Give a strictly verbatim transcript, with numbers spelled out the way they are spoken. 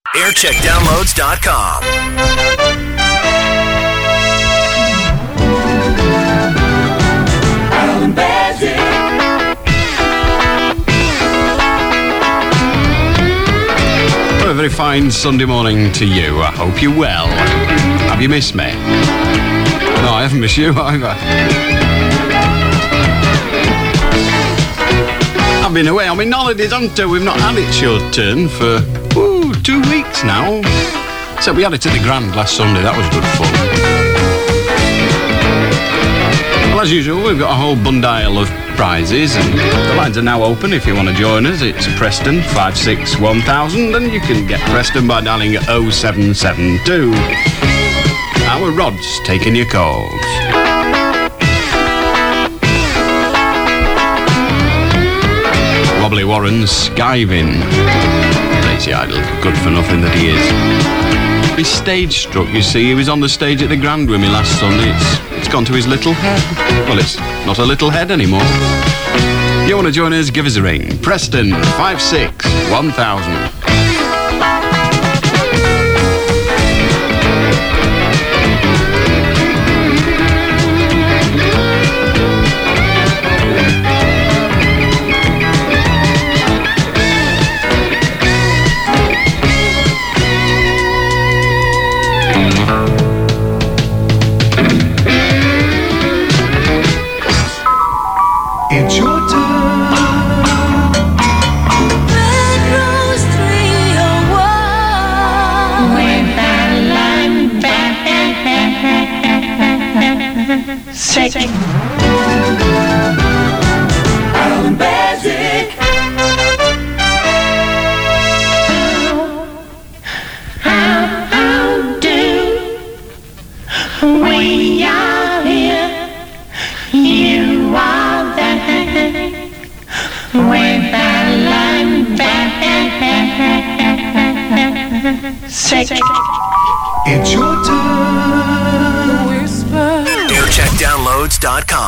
aircheck downloads dot com. Alan Bassett. Well, a very fine Sunday morning to you. I hope you're well. Have you missed me? No, I haven't missed you either. I've been away on my holidays, haven't I? We've not had It's Your Turn for ooh, two weeks now. So we had it at the Grand last Sunday. That was good fun. Well, as usual, we've got a whole bundle of prizes, and the lines are now open if you want to join us. It's Preston five six one thousand, and you can get Preston by dialing oh seven seven two. Our Rod's taking your calls. Wobbly Warren's skiving. Lazy idle, good for nothing that he is. He's stage struck, you see. He was on the stage at the Grand with me last Sunday. It's, it's gone to his little head. Well, it's not a little head anymore. If you want to join us, give us a ring. Preston five six one thousand. It's your turn. Red Rose three oh one. With Alan Bassett. Alan Bassett. How, how do we are here? You are there. With Alan Bassett. It's your turn. aircheck downloads dot com.